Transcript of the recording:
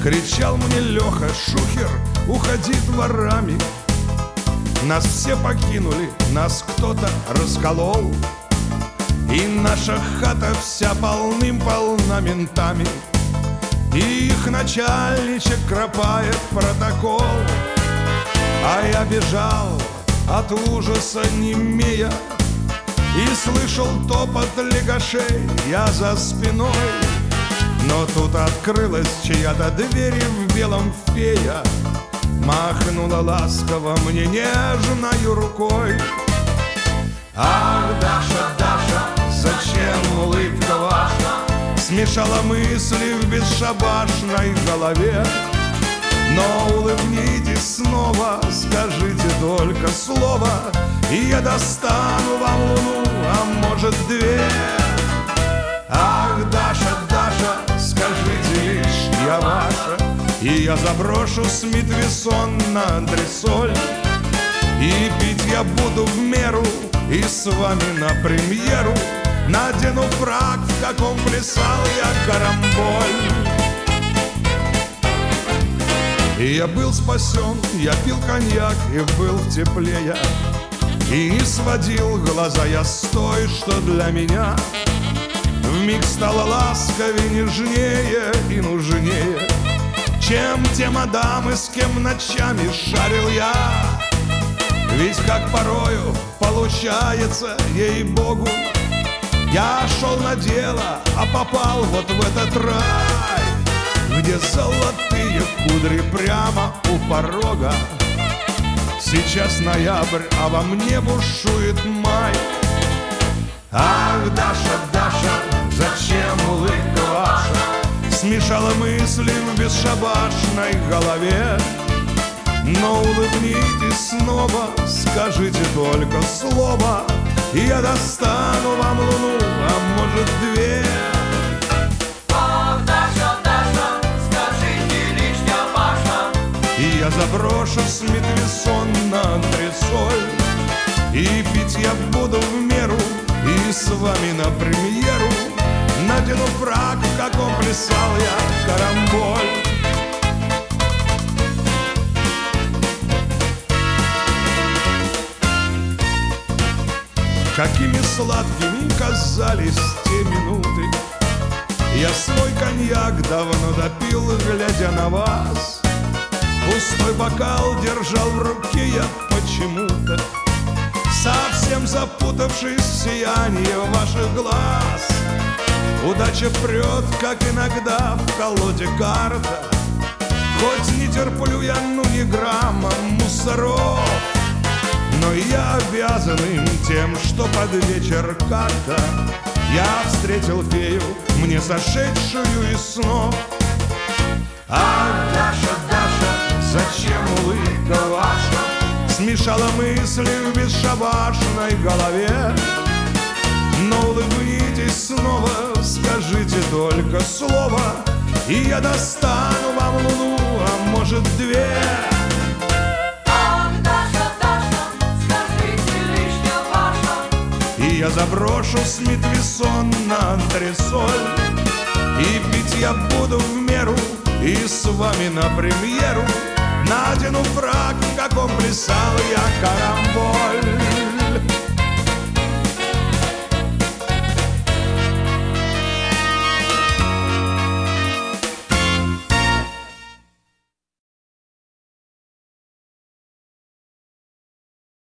Кричал мне Леха: Шухер, уходи дворами. Нас все покинули, нас кто-то расколол, и наша хата вся полным-полна ментами. И их начальничек кропает протокол. А я бежал от ужаса немея и слышал топот легашей я за спиной. Но тут открылась чья-то дверь, и в белом фея махнула ласково мне нежною рукой. Ах, Даша, Даша, зачем улыбка ваша смешала мысли в бесшабашной голове? Но улыбнитесь снова, скажите только слово, и я достану вам луну, а может две. Ах, Даша, Даша, скажите лишь, я ваша, и я заброшу Смит Вессон на антресоль. И пить я буду в меру, и с вами на премьеру надену фрак, в каком плясал я карамболь. И я был спасен, я пил коньяк и был в тепле я, и не сводил глаза я с той, что для меня вмиг стала ласковее, нежнее и нужнее, чем те мадамы, с кем ночами шарил я. Ведь как порою получается, ей-богу, я шел на дело, а попал вот в этот рай, где золотые кудри прямо у порога. Сейчас ноябрь, а во мне бушует май. Ах, Даша, Даша, зачем улыбка ваша смешала мысли в бесшабашной голове? Но улыбнитесь снова, скажите только слово, и я достану вам луну, а может две. И я заброшу Смит Вессон на антресоль, и пить я буду в меру, и с вами на премьеру надену фрак, в каком плясал я карамболь. Какими сладкими казались те минуты, я свой коньяк давно допил, глядя на вас. Пустой бокал держал в руке я почему-то, совсем запутавшись в сиянии ваших глаз. Удача прет, как иногда в колоде карта, хоть не терплю я, ну, ни грамма мусоров, но я обязан им тем, что под вечер как-то я встретил фею, мне сошедшую из снов. Ах, Даша, Даша, зачем улыбка ваша смешала мысли в бесшабашной голове? Но улыбнитесь снова, скажите только слово, и я достану вам луну, а может две. Ах, Даша, Даша, скажите лишь, я ваша, И я заброшу Смит Вессон на антресоль, и пить я буду в меру, и с вами на премьеру надену фрак, в каком плясал я карамболь.